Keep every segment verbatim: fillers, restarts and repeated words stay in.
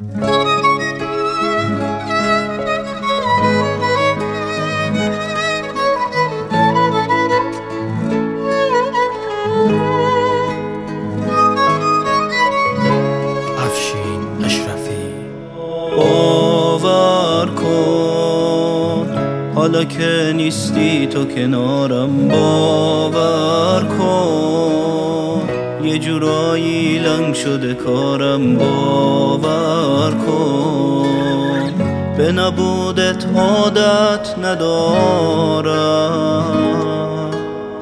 باور کن حالا که نیستی تو کنارم، باور کن یه جورایی لنگ شده کارم، باور کن به نبودت عادت ندارم،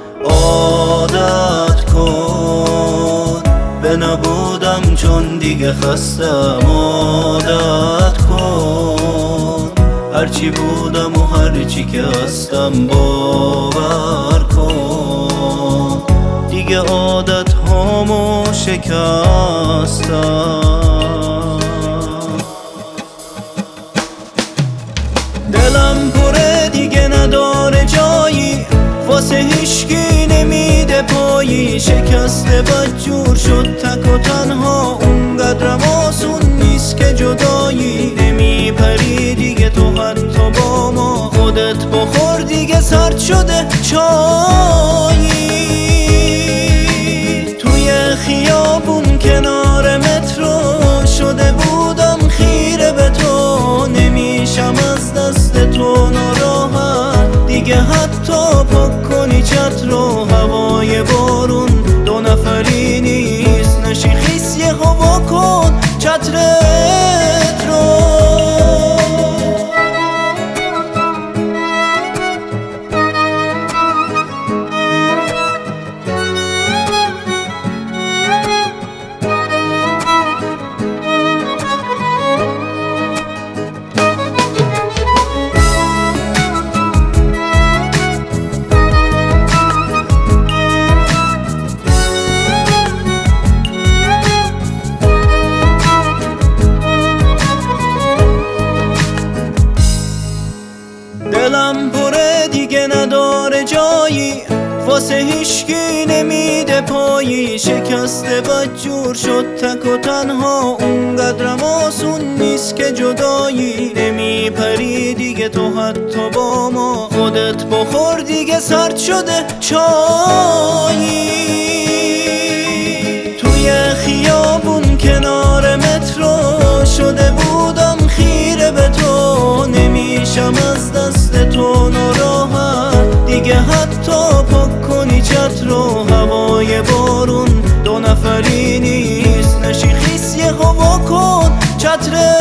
عادت کن به نبودم چون دیگه خستم، عادت کن هرچی بودم و هرچی که هستم، باور کن دیگه عادت هامو شکستم. دلم پره دیگه نداره جایی، واسه هیچکی نمیده پایی، شکسته بدجور شد تک و تنها، اونقدرم آسون نیست که جدایی، نمیپری دیگه تو حتی با ما، خودت بخور دیگه سرد شده چایی، توی خیابون کنار مترو شده بودم خیره به تو، نمیشم از دست تو ناراحت دیگه حتی پاک کنی چت رو، هوای بارون دو نفری نیست، نشی خیس یه هوا کن چترت رو. دلم پره دیگه نداره جایی، واسه هیچکی نمیده پایی، شکسته بدجور شد تک و تنها، اونقدرم آسون نیست که جدایی، نمیپری دیگه تو حتی با ما، خودت بخور دیگه سرد شده چایی، توی خیابون کنار مترو شده بودم خیره به تو، نمیشم از دست تو ناراحت دیگه حتی پاک کنی چت رو، هوای بارون دو نفری نیست، نشی خیس یه هوا کن چتر